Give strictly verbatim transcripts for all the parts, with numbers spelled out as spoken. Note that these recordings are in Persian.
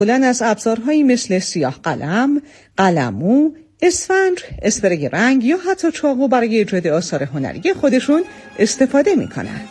معمولاً از ابزارهایی مثل سیاه قلم، قلمو، اسفنج، اسپری رنگ یا حتی چاقو برای ایجاد آثار هنری خودشون استفاده میکنن.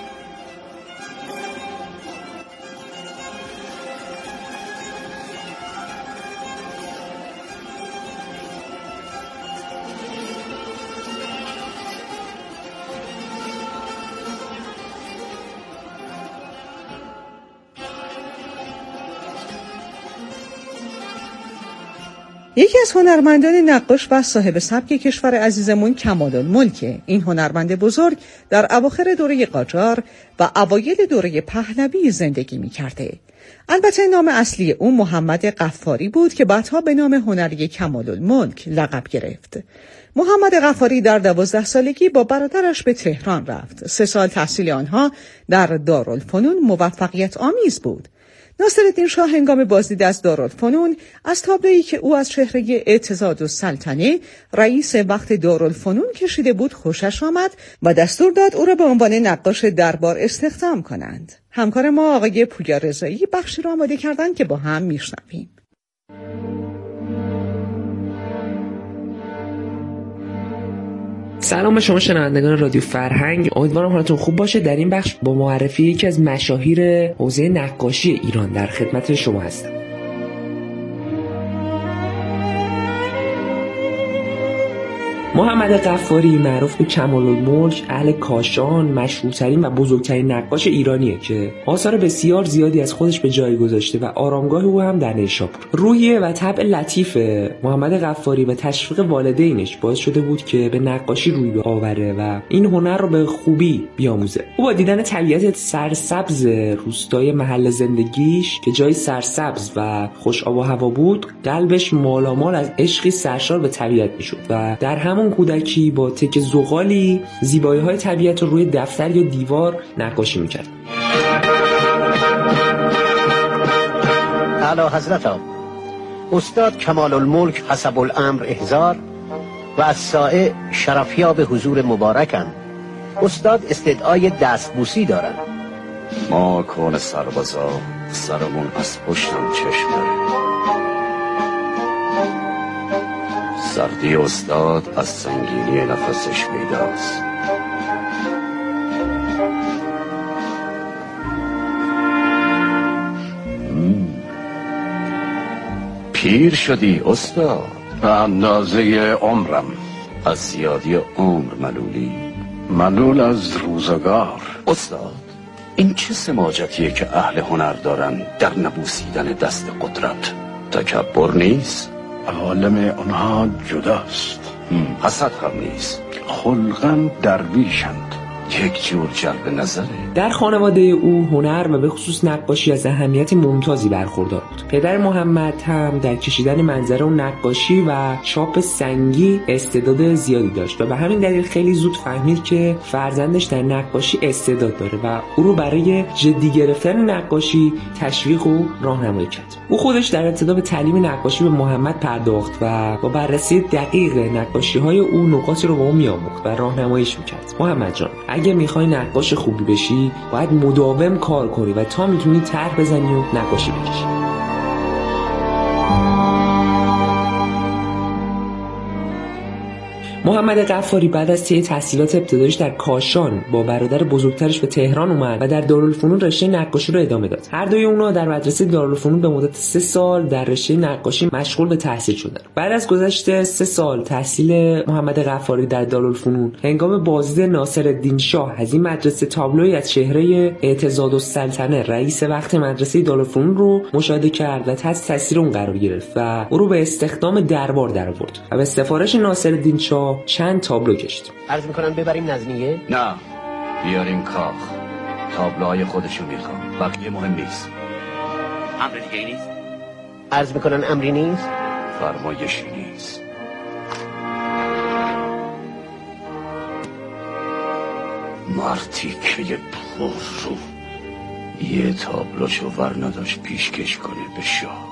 یکی از هنرمندان نقاش و صاحب سبک کشور عزیزمون کمال‌الملک. این هنرمند بزرگ در اواخر دوره قاجار و اوایل دوره پهلوی زندگی می‌کرده. البته نام اصلی او محمد غفاری بود که بعدها به نام هنری کمال‌الملک لقب گرفت. محمد غفاری در دوازده سالگی با برادرش به تهران رفت. سه سال تحصیل آنها در دارالفنون موفقیت آمیز بود. ناصرالدین شاه هنگام بازدید از دارالفنون از تابلویی که او از چهره اعتضاد السلطنه رئیس وقت دارالفنون کشیده بود خوشش آمد و دستور داد او را به عنوان نقاش دربار استخدام کنند. همکار ما آقای پویا رضایی بخشی را آماده کردند که با هم میشنویم. سلام به شما شنوندگان رادیو فرهنگ، امیدوارم حالتون خوب باشه. در این بخش با معرفی یکی از مشاهیر حوزه نقاشی ایران در خدمت شما هستم. محمد غفاری معروف به کمال‌الملک، اهل کاشان، مشهورترین و بزرگترین نقاش ایرانیه که آثار بسیار زیادی از خودش به جای گذاشته و آرامگاه او هم در نیشابور. روحیه و طبع لطیف محمد غفاری و تشویق والدینش باعث شده بود که به نقاشی روی بیاوره و این هنر رو به خوبی بیاموزه. او با دیدن طبیعت سرسبز روستای محل زندگیش که جای سرسبز و خوش آب و هوا بود، قلبش مالامال از عشقی سرشار به طبیعت میشد و در همون کودکی با تک زغالی زیبایی‌های طبیعت رو روی دفتر یا دیوار نقاشی می‌کرد. اعلی حضرت استاد کمال‌الملک حسب الامر احضار و الساعه شرفیاب حضور مبارکن. استاد استدعای دستبوسی دارن. ما کون سربازا سرمون از پشتم چشم داره. سردی استاد از سنگینی نفسش پیداست. پیر شدی استاد. به اندازه عمرم. از زیادی عمر ملولی؟ ملول از روزگار. استاد این چه سماجتیه که اهل هنر دارن در نبوسیدن دست قدرت؟ تکبر نیست؟ عالم آنها جداست. حسد هم نیست. خلقاً درویشند. یک جور جلب نظره. در خانواده او هنر و به خصوص نقاشی از اهمیت ممتازی برخوردار بود. پدر محمد هم در کشیدن منظره و نقاشی و چاپ سنگی استعداد زیادی داشت و به همین دلیل خیلی زود فهمید که فرزندش در نقاشی استعداد داره و او رو برای جدی گرفتن نقاشی تشویق و راهنمایی کرد. او خودش در ابتدا به تعلیم نقاشی به محمد پرداخت و با بررسی دقیق نقاشی‌های او نکاتی رو با او می‌آموخت و راهنماییش می‌کرد. محمد جان، اگه میخوای نقاش خوبی بشی باید مداوم کار کنی و تا میتونی طرح بزنی و نقاشی بکشی. محمد غفاری بعد از طی تحصیلات ابتداییش در کاشان با برادر بزرگترش به تهران اومد و در دارالفنون رشته نقاشی رو ادامه داد. هر دوی اونها در مدرسه دارالفنون به مدت سه سال در رشته نقاشی مشغول به تحصیل شدند. بعد از گذشت سه سال تحصیل محمد غفاری در دارالفنون، هنگام بازدید ناصرالدین شاه از این مدرسه تابلویی از چهره اعتضاد السلطنه رئیس وقت مدرسه دارالفنون رو مشاهده کرد و تحت تاثیر اون قرار گرفت و او رو به استخدام دربار درآورد و به سفارش ناصرالدین شاه چند تابلو کشید. عرض میکنم ببریم نظمیه؟ نه، بیاریم کاخ. تابلوهای خودشو میخوام، بقیه مهم نیست. امر دیگه نیست؟ عرض میکنن امری نیست؟ فرمایشی نیست. مرتی که پر رو یه تابلوشو ور نداشت پیشکش کنه به شاه.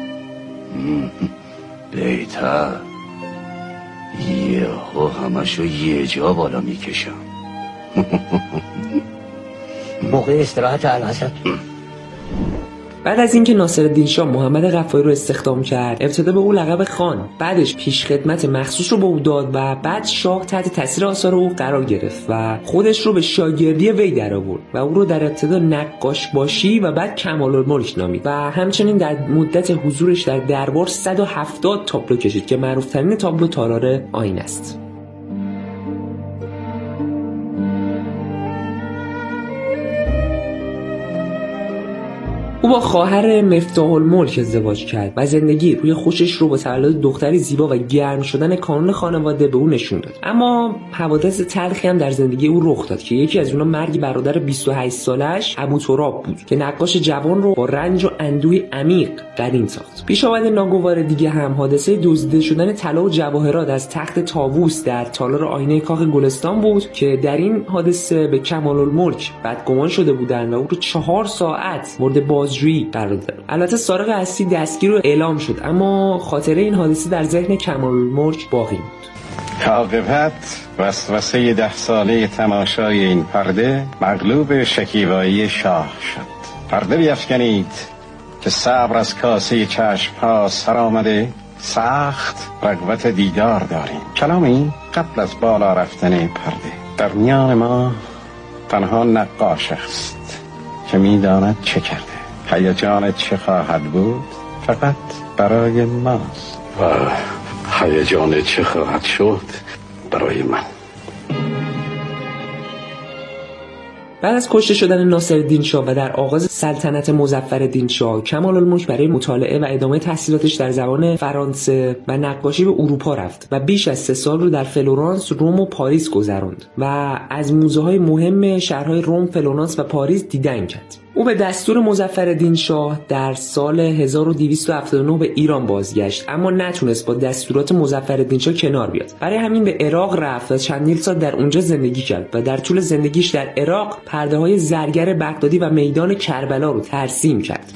بیتر یه ها همشو یه جا بالا میکشم. موقع استراحت اعلیحضرت. بعد از اینکه ناصرالدین شاه محمد قفاری رو استخدام کرد، ابتدا به او لقب خان، بعدش پیشخدمت مخصوص رو به او داد و بعد شاه تحت تاثیر آثار او قرار گرفت و خودش رو به شاگردی وی درآورد و او رو در ابتدا نقاش باشی و بعد کمال‌الملک نامید و همچنین در مدت حضورش در دربار صد و هفتاد تابلو کشید که معروف‌ترین تابلو تالار آیین است. او با خواهر مفتاح الملک ازدواج کرد و زندگی روی خوشش رو با تولد دختری زیبا و گرم شدن کانون خانواده به او نشون داد. اما حوادث تلخی هم در زندگی او رخ داد که یکی از اونها مرگ برادر بیست و هشت سالش ابوتراب بود که نقاش جوان رو با رنج و اندوه عمیق قدیم ساخت. پیش آمد ناگوار دیگه هم حادثه دزدیده شدن طلا و جواهرات از تخت طاووس در تالار آینه کاخ گلستان بود که در این حادثه به کمال‌الملک بدگمان شده بودند و او رو چهار ساعت مورد بازجویی قرار داد. البته سارق اصلی دستگیر رو اعلام شد، اما خاطره این حادثه در ذهن کمال‌الملک باقی بود. عاقبت وسوسه ده ساله تماشای این پرده مغلوب شکیبایی شاه شد. پرده بیفکنید که صبر از کاسه چشم ها سر آمده، سخت رغبت دیدار داریم. کلامی قبل از بالا رفتن پرده. در میان ما تنها نقاش است که میداند چه کرده. هیجان چه خواهد بود فقط برای ماست و هیجان چه خواهد شد برای من. بعد از کشته شدن ناصرالدین شاه و در آغاز سلطنت مظفرالدین شاه، کمال‌الملک برای مطالعه و ادامه تحصیلاتش در زبان فرانسه و نقاشی به اروپا رفت و بیش از سه سال رو در فلورانس، روم و پاریس گذراند و از موزه‌های مهم شهرهای روم، فلورانس و پاریس دیدن کرد. او به دستور مظفرالدین شاه در سال هزار و دویست و هفتاد و نه به ایران بازگشت، اما نتونست با دستورات مظفرالدین شاه کنار بیاد. برای همین به عراق رفت و چندین سال در اونجا زندگی کرد و در طول زندگیش در عراق پرده‌های زرگر بغدادی و میدان کربلا رو ترسیم کرد.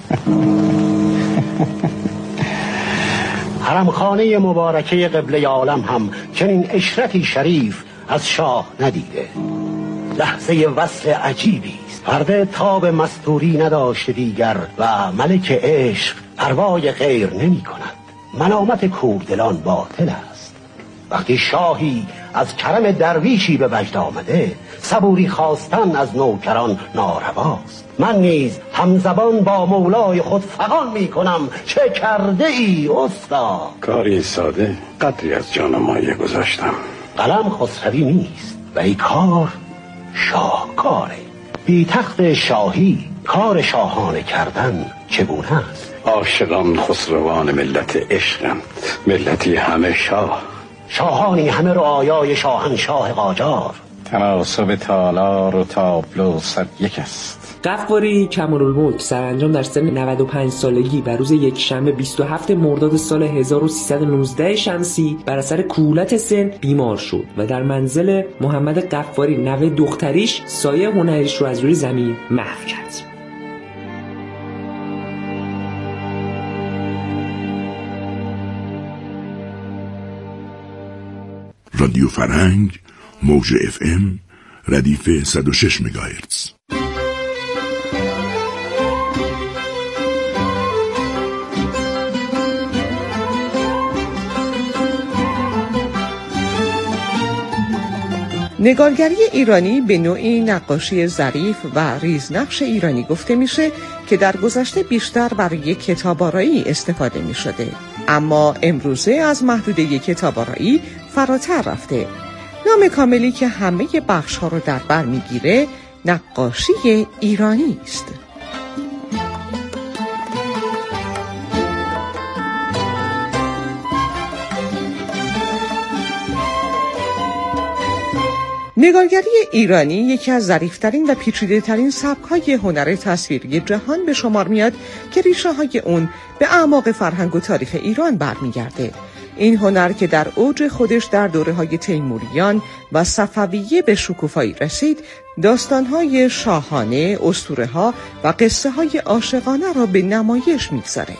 حرمخانه مبارکه قبله عالم هم چنین اشرتی شریف از شاه ندیده. لحظه وصل عجیبی است. پرده تاب مستوری نداشته دیگر و ملک عشق پروای غیر نمی کند. ملامت کوردلان باطل است. وقتی شاهی از کرم درویشی به وجد آمده، صبوری خواستن از نوکران نارواست. من نیز همزبان با مولای خود فغان می کنم. چه کرده ای استاد؟ کاری ساده، قدری از جان مایه گذاشتم. قلم خسروی نیست و ای کار شاهکاره. بی تخت شاهی کار شاهانه کردن چگونه است؟ عاشقان خسروان ملت عشقند، ملتی همه شاه. شاهانی همه رعایای شاهنشاه قاجار. تناسب تالار و تابلو صد یک است. قفاری کمال‌الملک سرانجام در سن نود و پنج سالگی بر روز یکشنبه بیست و هفتم مرداد سال هزار و سیصد و نوزده شمسی بر اثر کولت سن بیمار شد و در منزل محمد قفاری نوه دختریش سایه هنریش رو از روی زمین محو کرد. رادیو فرهنگ موج اف ام ردیف صد و شش مگاهرتز. نگارگری ایرانی به نوعی نقاشی ظریف و ریزنقش ایرانی گفته میشه که در گذشته بیشتر برای کتاب‌آرایی استفاده میشده، اما امروزه از محدوده کتاب‌آرایی فراتر رفته. نام کاملی که همه بخش‌ها رو در بر میگیره نقاشی ایرانی است. نگارگری ایرانی یکی از ظریف‌ترین و پیچیده‌ترین سبک‌های هنر تصویری جهان به شمار میاد که ریشه‌های اون به اعماق فرهنگ و تاریخ ایران برمیگرده. این هنر که در اوج خودش در دوره‌های تیموریان و صفویه به شکوفایی رسید، داستان‌های شاهانه، اسطوره‌ها و قصه‌های عاشقانه را به نمایش می‌گذاره.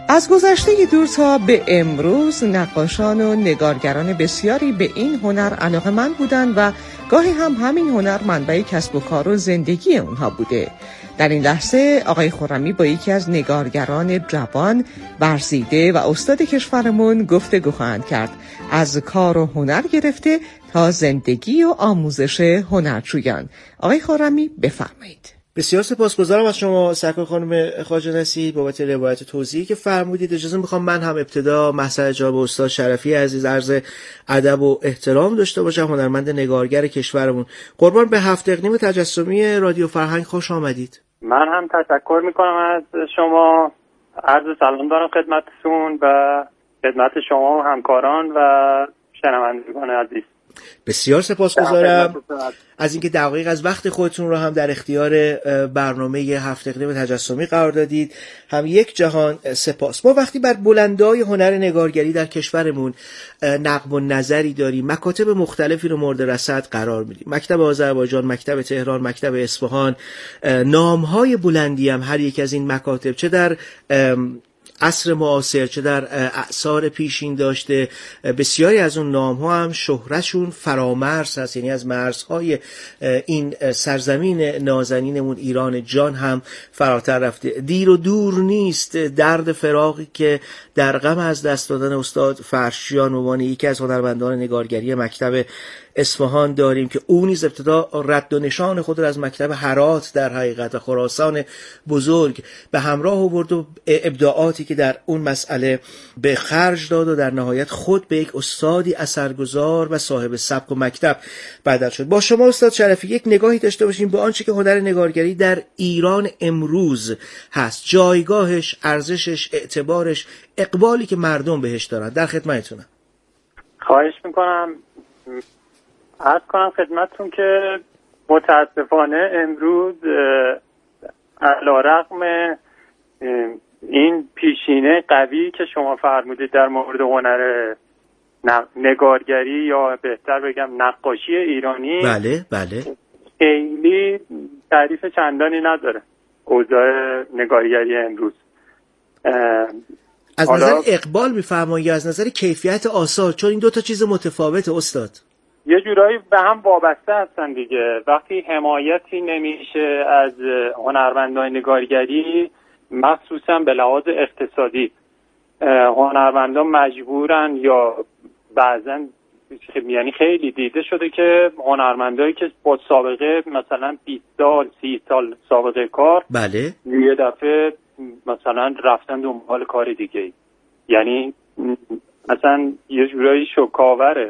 از گذشته دور تا به امروز نقاشان و نگارگران بسیاری به این هنر علاقه‌مند بودند و گاهی هم همین هنر منبع کسب و کار و زندگی اونها بوده. در این لحظه آقای خرمی با یکی از نگارگران جوان، ورزیده و استاد کشورمون گفتگو خواهند کرد، از کار و هنر گرفته تا زندگی و آموزش هنرجویان. آقای خرمی بفرمایید. بسیار سپاسگزارم از شما سرکار خانم خواجه نصیر بابت روایت توضیحی که فرمودید. اجازه میخوام من هم ابتدا محضر جناب استاد شرفی عزیز عرض ادب و احترام داشته باشم، هنرمند نگارگر کشورمون. قربان به هفت اقلیم تجسمی رادیو فرهنگ خوش آمدید. من هم تشکر میکنم از شما، عرض سلام دارم خدمتتون و خدمت شما و همکاران و شنوندگان عزیز. بسیار سپاسگزارم از اینکه دقایق از وقت خودتون رو هم در اختیار برنامه هفت اقلیم تجسمی قرار دادید. هم یک جهان سپاس. ما وقتی بر بلندای هنر نگارگری در کشورمون نقب و نظری داریم، مکاتب مختلفی رو مورد رصد قرار میدیم، مکتب آذربایجان، مکتب تهران، مکتب اصفهان، نامهای بلندی هم هر یک از این مکاتب چه در عصر معاصر چه در اعصار پیشین داشته، بسیاری از اون نام ها هم شهرتشون فرامرز هست، یعنی از مرزهای این سرزمین نازنینمون ایران جان هم فراتر رفته. دیر و دور نیست درد فراقی که در غم از دست دادن استاد فرشیان عنوان یکی از هنرمندان نگارگری مکتب اصفهان داریم که او نیز ابتدا رد و نشان خود را از مکتب هرات در حقیقت و خراسان بزرگ به همراه آورد و ابداعاتی که در اون مسئله به خرج داد و در نهایت خود به یک استادی اثرگذار و صاحب سبک و مکتب بدل شد. با شما استاد شرفی یک نگاهی داشته باشیم به آنچه که هنر نگارگری در ایران امروز هست، جایگاهش، ارزشش، اعتبارش، اقبالی که مردم بهش دارن. در خدمتتونم. خواهش میکنم. عرض کنم خدمتتون که متاسفانه امروز علیرغم این پیشینه قوی که شما فرمودید در مورد هنر نگارگری یا بهتر بگم نقاشی ایرانی، بله بله خیلی تعریف چندانی نداره اوضاع نگارگری امروز. از نظر اقبال میفرمایید یا از نظر کیفیت آثار؟ چون این دو تا چیز متفاوته استاد. یه جورایی به هم وابسته هستن دیگه. وقتی حمایتی نمیشه از هنرمندان نگارگری، مخصوصا به لحاظ اقتصادی، هنرمندان مجبورن یا بعضا یعنی خیلی دیده شده که هنرمندایی که با سابقه مثلا بیست سال سی سال سابقه کار، بله، یه دفعه مثلا رفتن دنبال کار دیگه، یعنی مثلا یه جورایی شوکاوره،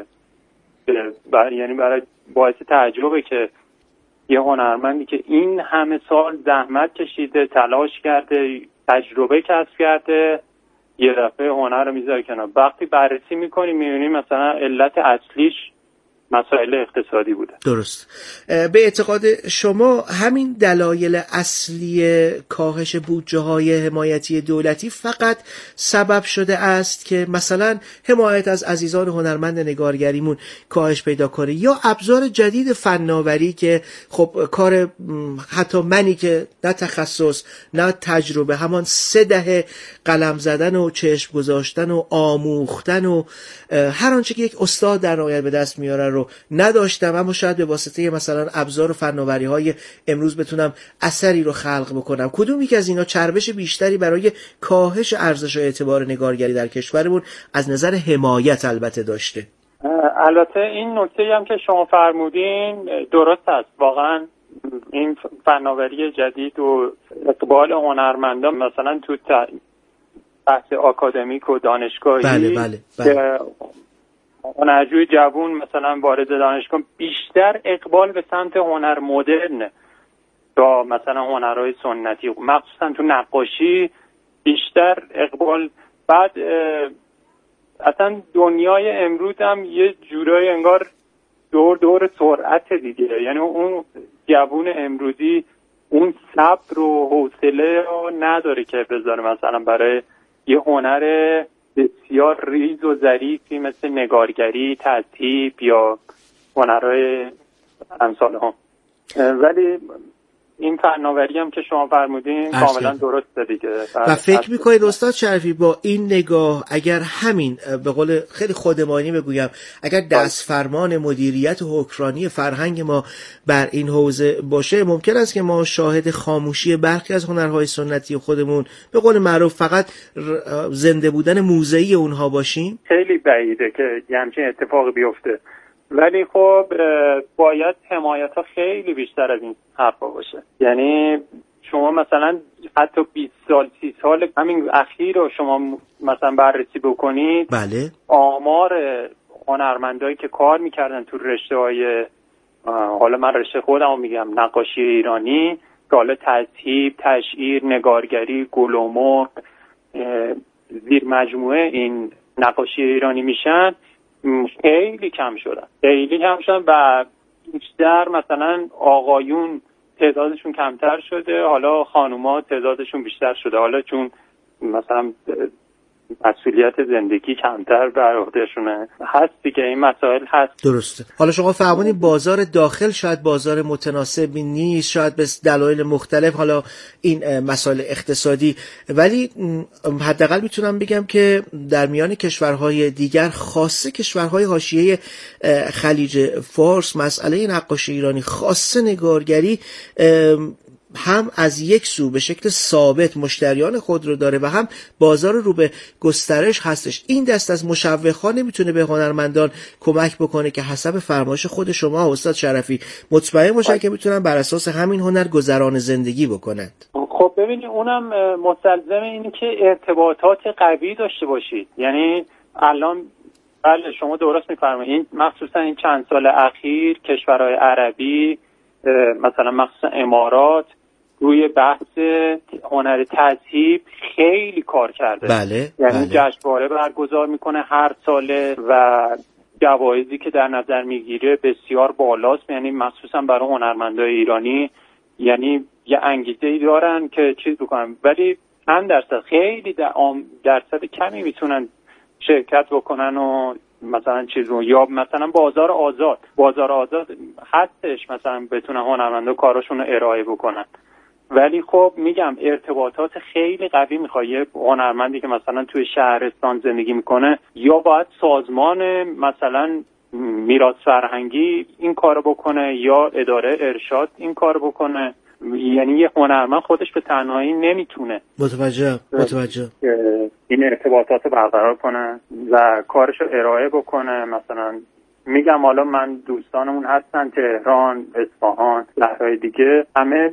بر... یعنی برای باعث تعجبه که یه هنرمندی که این همه سال زحمت کشیده، تلاش کرده، تجربه کسب کرده، یه دفعه هنر رو میذاره کنار. وقتی بررسی میکنیم میبینیم مثلا علت اصلیش مسائل اقتصادی بوده. درست. به اعتقاد شما همین دلایل اصلی کاهش بودجه های حمایتی دولتی فقط سبب شده است که مثلا حمایت از عزیزان هنرمند نگارگریمون کاهش پیدا کنه، یا ابزار جدید فناوری که خب کار حتی منی که نه تخصص نه تجربه، همان سه دهه قلم زدن و چشم گذاشتن و آموختن و هر آنچه که یک استاد در نهایت به دست میاره رو نداشتم، اما شاید به واسطه مثلا ابزار و فناوری های امروز بتونم اثری رو خلق بکنم. کدوم یک از اینا چربش بیشتری برای کاهش ارزش و اعتبار نگارگری در کشورمون از نظر حمایت البته داشته؟ البته این نکته هم که شما فرمودین درست است. واقعا این فناوری جدید و اقبال هنرمندان مثلا تو بحث آکادمیک و دانشگاهی، بله بله بله. هنرجوی جوون مثلا وارد دانشگاه بیشتر اقبال به سمت هنر مدرن تا مثلا هنرهای سنتی، مخصوصا تو نقاشی بیشتر اقبال. بعد اصلا دنیای امروز هم یه جورایی انگار دور دور سرعت دیگه، یعنی اون جوون امروزی اون صبر و حوصله رو نداره که بذاره مثلا برای یه هنر بسیار ریز و ظریفی مثل نگارگری، تطیب یا هنرهای امثال هم. ولی این فناوری هم که شما فرمودین کاملا درسته دیگه. و فکر میکنید استاد شرفی با این نگاه اگر همین به قول خیلی خودمانی بگویم اگر دست فرمان مدیریت و حکمرانی فرهنگ ما بر این حوزه باشه ممکن است که ما شاهد خاموشی برخی از هنرهای سنتی خودمون به قول معروف فقط زنده بودن موزه‌ای اونها باشیم؟ خیلی بعیده که همچین اتفاقی بیفته، ولی خب باید حمایت ها خیلی بیشتر از این حرفا باشه. یعنی شما مثلا حتی بیست سال سی سال همین اخیر رو شما مثلا بررسی بکنید، بله آمار هنرمندایی که کار میکردن تو رشته های، حالا من رشته خودم رو میگم، نقاشی ایرانی، که حالا تذهیب، تشعیر، نگارگری، گل و مرغ زیر مجموعه این نقاشی ایرانی میشن، خیلی کم شدن خیلی کم شدن و بیشتر مثلا آقایون تعدادشون کمتر شده، حالا خانوما تعدادشون بیشتر شده، حالا چون مثلا مسئولیت زندگی کمتر بر عهدهشونه هست دیگه، این مسائل هست. درسته. حالا شما فرمودید بازار داخل شاید بازار متناسبی نیست، شاید به دلایل مختلف، حالا این مسائل اقتصادی، ولی حداقل میتونم بگم که در میان کشورهای دیگر خاصه کشورهای حاشیه خلیج فارس مسئله نقاشی ایرانی خاصه نگارگری هم از یک سو به شکل ثابت مشتریان خود رو داره و هم بازار رو به گسترش هستش. این دست از مشوق‌ها نمیتونه به هنرمندان کمک بکنه که حسب فرمایش خود شما استاد شرفی مطمئن باشن که میتونن بر اساس همین هنر گذران زندگی بکنند؟ خب ببینید اونم مستلزم اینه که ارتباطات قوی داشته باشید. یعنی الان بله شما درست میفرمایید، این مخصوصا این چند سال اخیر کشورهای عربی مثلا مخصوصا امارات روی بحث هنر تذهیب خیلی کار کرده. بله. یعنی بله. جشنواره برگزار میکنه هر ساله و جوایزی که در نظر میگیره بسیار بالاست، یعنی مخصوصا برای هنرمندای ایرانی، یعنی یه انگیزه‌ای دارن که چیز بکنن، ولی چند درصد خیلی درصد کمی میتونن شرکت بکنن و مثلا چیز رو، یا مثلا بازار آزاد بازار آزاد هستش مثلا بتونن هنرمندا کاراشون رو ارائه بکنن، ولی خب میگم ارتباطات خیلی قوی میخواد. یه هنرمندی که مثلا توی شهرستان زندگی میکنه یا باید سازمان مثلا میراث فرهنگی این کارو بکنه یا اداره ارشاد این کارو بکنه، یعنی یه هنرمند خودش به تنهایی نمیتونه متوجه متوجه این ارتباطات رو برقرار کنه و کارش رو ارائه بکنه. مثلا میگم حالا من دوستانمون هستن تهران، اصفهان، شهرهای دیگه، همه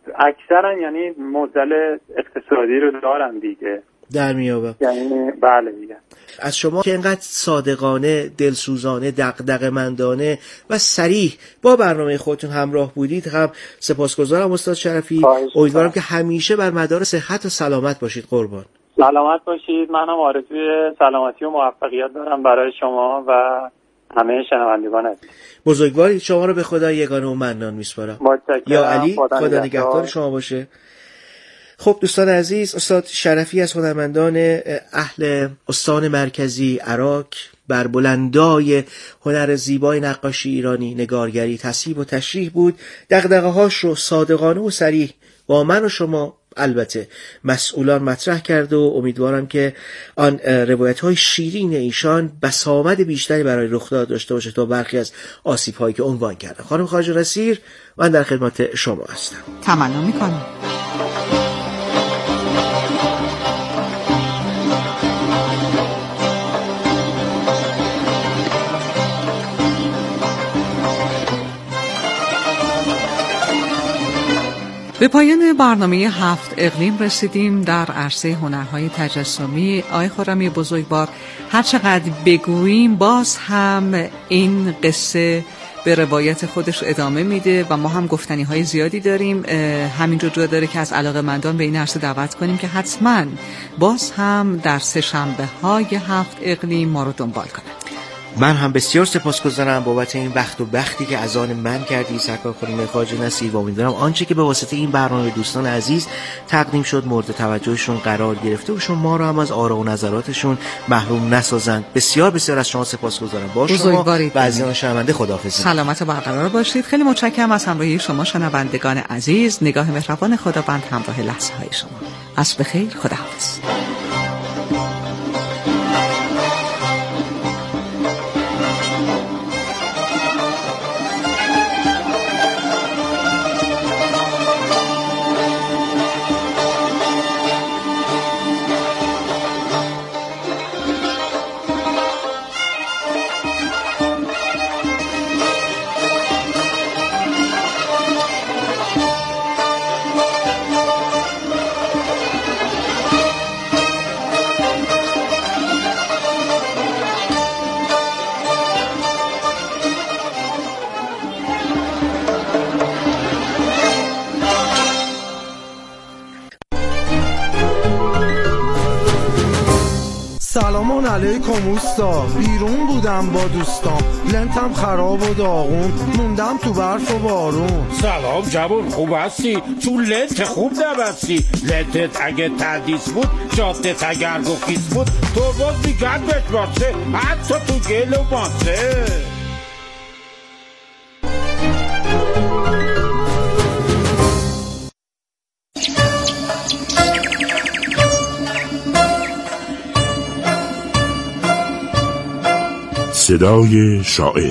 اکثرا یعنی معضل اقتصادی رو دارن دیگه در میابه. یعنی بله دیگه. از شما که اینقدر صادقانه، دلسوزانه، دغدغه‌مندانه و صریح با برنامه خودتون همراه بودید هم سپاسگزارم استاد شرفی. امیدوارم که همیشه بر مدار صحت و سلامت باشید. قربان. سلامت باشید. منم آرزوی سلامتی و موفقیت دارم برای شما و همه شنوندگان عزیز. بزرگوارید. شما رو به خدا یگانه و منان میسپارم. یا علی، خدا نگهدار شما باشه. خب دوستان عزیز، استاد شرفی از هنرمندان اهل استان مرکزی عراق بر بلندای هنر زیبای نقاشی ایرانی، نگارگری، تصحیح و تشریح بود. دغدغه‌هاش رو صادقانه و صریح با من و شما البته مسئولان مطرح کرده و امیدوارم که آن روایت‌های شیرین ایشان بسامد بیشتری برای رخ داشته باشه تا برخی از آسیب‌هایی که عنوان کرده. خانم خواجه رسیر، من در خدمت شما هستم. تمنا می‌کنم. به پایان برنامه هفت اقلیم رسیدیم در عرصه هنرهای تجسمی. آقای خرمی بزرگوار، هر چقدر بگوییم باز هم این قصه به روایت خودش ادامه میده و ما هم گفتنی های زیادی داریم. همینجور جا داره که از علاقه‌مندان به این عرصه دعوت کنیم که حتما باز هم در سه شنبه های هفت اقلیم ما رو دنبال کنند. من هم بسیار سپاسگزارم بابت این وقت و بختی که از آن من کردی سرکار خانم خواجه نصیر و امیدوارم آنچه که به واسطه این برنامه دوستان عزیز تقدیم شد مورد توجهشون قرار گرفته و شما رو هم از آرا و نظراتشون محروم نسازند. بسیار بسیار از شما سپاسگزارم. با شما و عزیزان شنونده خداحافظی. سلامت و برقرار باشید. خیلی متشکرم از همراهی شما شنوندگان عزیز. نگاه مهربان خداوند همراه لحظه های شما. عصر بخیر. خداحافظ. سلام علیکم اوستا، بیرون بودم با دوستام، لنتم خراب و داغون، موندم تو برف و بارون. سلام جوان، خوب هستی؟ تو لنت خوب نبستی. لنتت اگه تردیس بود، جاده تگرد و خیس بود، تو باز میگرد بهت باسه، حتی تو گل و ماسه. صدای شاعر.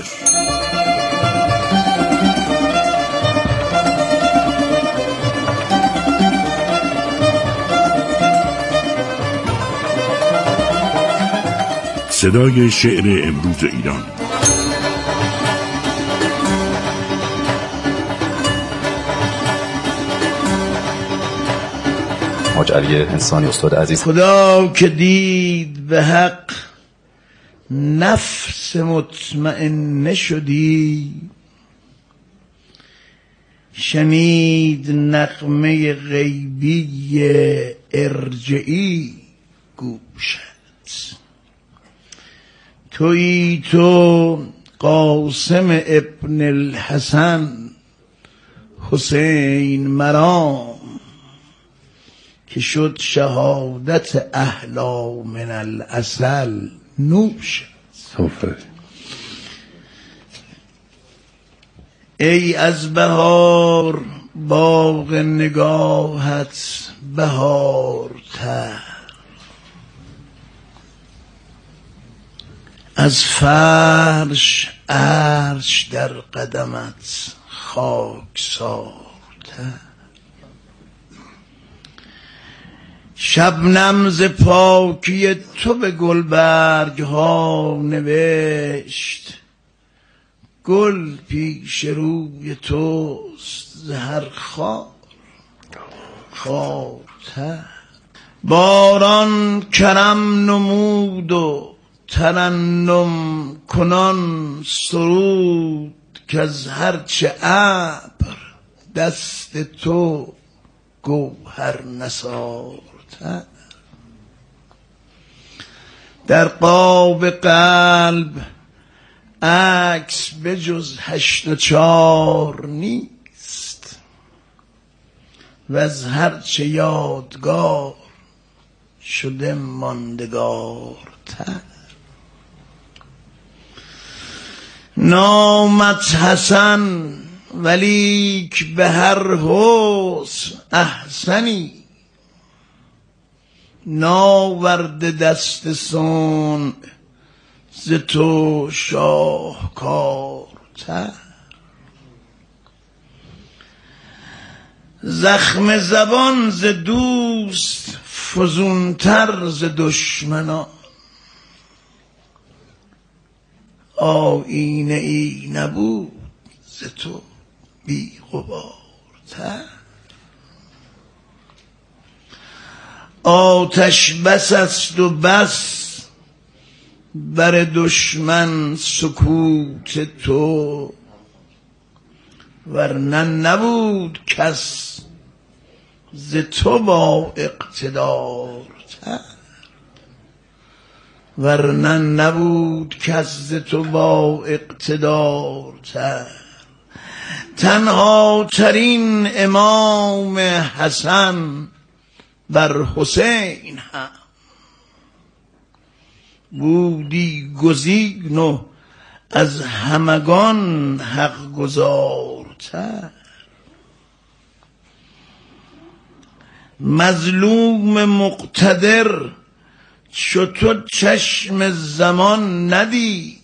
صدای شعر امروز ایران. حاج علی انسانی استاد عزیز. خدا که دید به حق نفس مطمئنه شدی، شنید نغمه غیبی ارجعی گوشت. تویی تو قاسم ابن الحسن حسین مرام، که شد شهادت احلا من العسل نوش. ای از بهار باغ نگاهت بهارتر، از فرش عرش در قدمت خاکسارتر. شبنم ز پاکی تو به گلبرگ ها نوشت، گل پیش روی توست ز هر خار خارتر. باران کرم نمود و ترنم کنان سرود، که از هرچه ابر دست تو گوهر نثار. در قاب قلب عکس به جز هشت و چار نیست، و از هرچه یادگار شده ماندگارتر. نامت حسن ولیک به هر حسن احسنی، ناورده دست صنع ز تو شاهکارتر. زخم زبان ز دوست فزونتر ز دشمنان، آیینه ای نبود ز تو بی غبارتر. آتش بس است و بس بر دشمن سکوت تو، ورنه نبود کس ز تو با اقتدارتر. ورنه نبود کس ز تو با اقتدارتر. تنها ترین امام حسن بر حسین هم بودی گزین و از همگان حق گزارتر. مظلوم مقتدر چو تو چشم زمان ندید،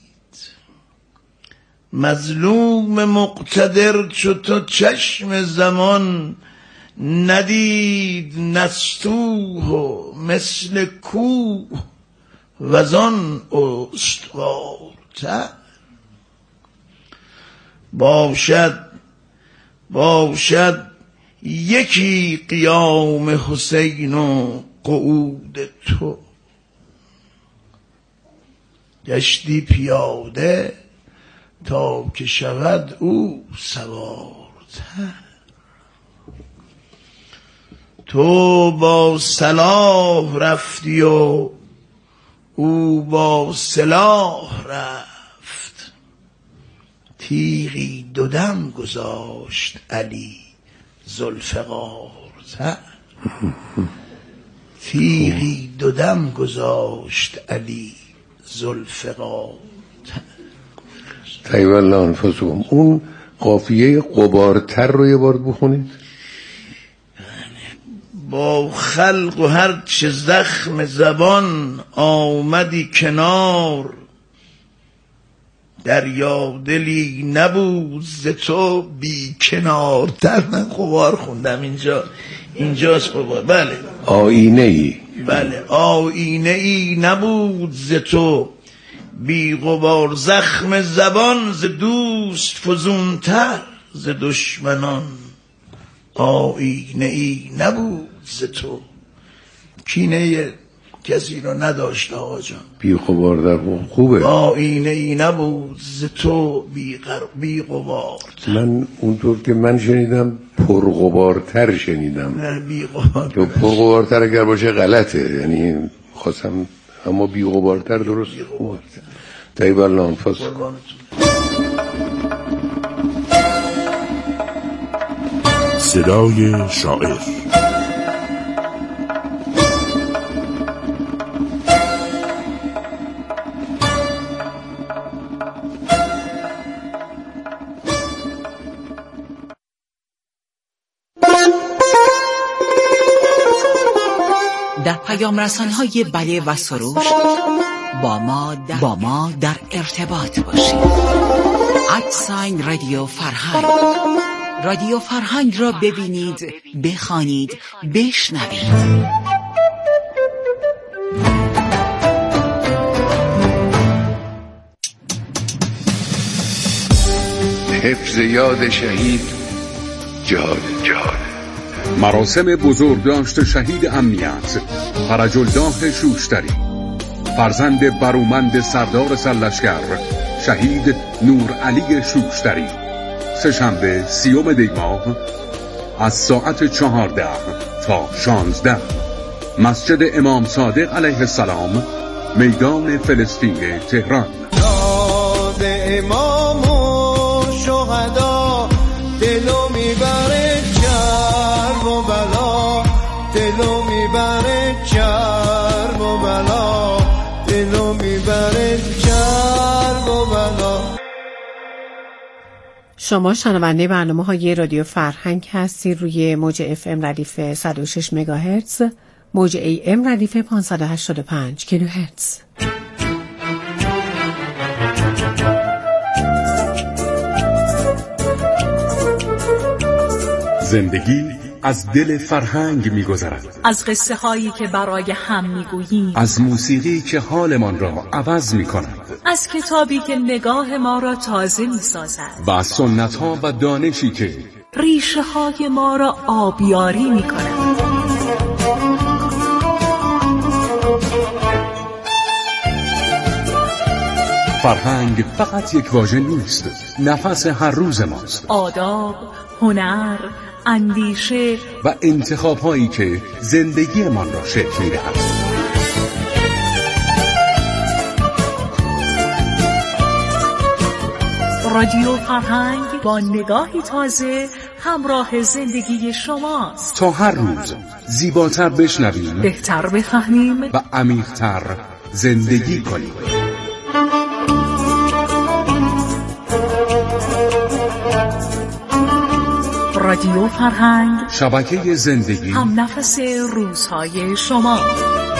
مظلوم مقتدر چو تو چشم زمان ندید. نستوه و مثل کوه وزان استوارتر. باشد باشد یکی قیام حسین و قعود تو، گشتی پیاده تا که شود او سوارتر. تو با صلاح رفتی و او با سلاح رفت، تیغی دو دم گذاشت علی ذوالفقارتر. تیغی دو دم گذاشت علی ذوالفقارتر. طیب الله انفسکم. اون قافیه غبارتر رو یه بار بخونید. با خلق و هر چه زخم زبان آمدی کنار، دریا دلی نبود ز تو بی کنارتر. من غبار خوندم اینجا، اینجاست غبار. بله آینه ای، بله آینه ای نبود ز تو بی غبار. زخم زبان ز دوست فزونتر، ز دشمنان آینه ای نبود ز تو. کینه کسی رو نداشت آقا جان. بی غبار در خوبه. آینه ای نبود ز تو بی غر بی غبار. من اونطور که من شنیدم پرغبارتر شنیدم. نه بی غبار. تو پرغبارتر اگر باشه غلطه، یعنی خواستم، اما بی غبارتر درست خوبه. طیب الله انفسکم. صدای شاعر. در پیام رسان‌های بله و سروش با ما در, با ما در ارتباط باشید. ادساین رادیو فرهنگ. رادیو فرهنگ را ببینید، بخوانید، بشنوید. حفظ یاد شهید جهاد. جهاد مراسم بزرگداشت شهید امنیت فرج الله شوشتری، فرزند برومند سردار سرلشکر شهید نور علی شوشتری، سه‌شنبه سیوم دی ماه از ساعت چهارده تا شانزده، مسجد امام صادق علیه السلام، میدان فلسطین تهران. یاد امام و شهدا دلو میبره کرب و بلا، دلو میبره کرب و بلا، دلو میبره کرب و بلا. شما شنونده برنامه های رادیو فرهنگ هستید روی موج اف ام ردیف صد و شش مگاهرتز، موج ای ام ردیف پانصد و هشتاد و پنج کیلوهرتز. زندگی از دل فرهنگ می‌گذرد. از قصه هایی که برای هم می‌گوییم، از موسیقی که حالمان را عوض می‌کند، از کتابی که نگاه ما را تازه می‌سازد و از سنت‌ها و دانشی که ریشه های ما را آبیاری می‌کند. فرهنگ فقط یک واژه نیست، نفس هر روز ماست. آداب، هنر، اندیشه و انتخاب‌هایی که زندگیمان را شکل می‌دهند. رادیو فرهنگ با نگاهی تازه همراه زندگی شماست. تا هر روز زیباتر بشنویم، بهتر بفهمیم و عمیق‌تر زندگی کنیم. رادیو فرهنگ، شبکه زندگی، هم نفس روزهای شما.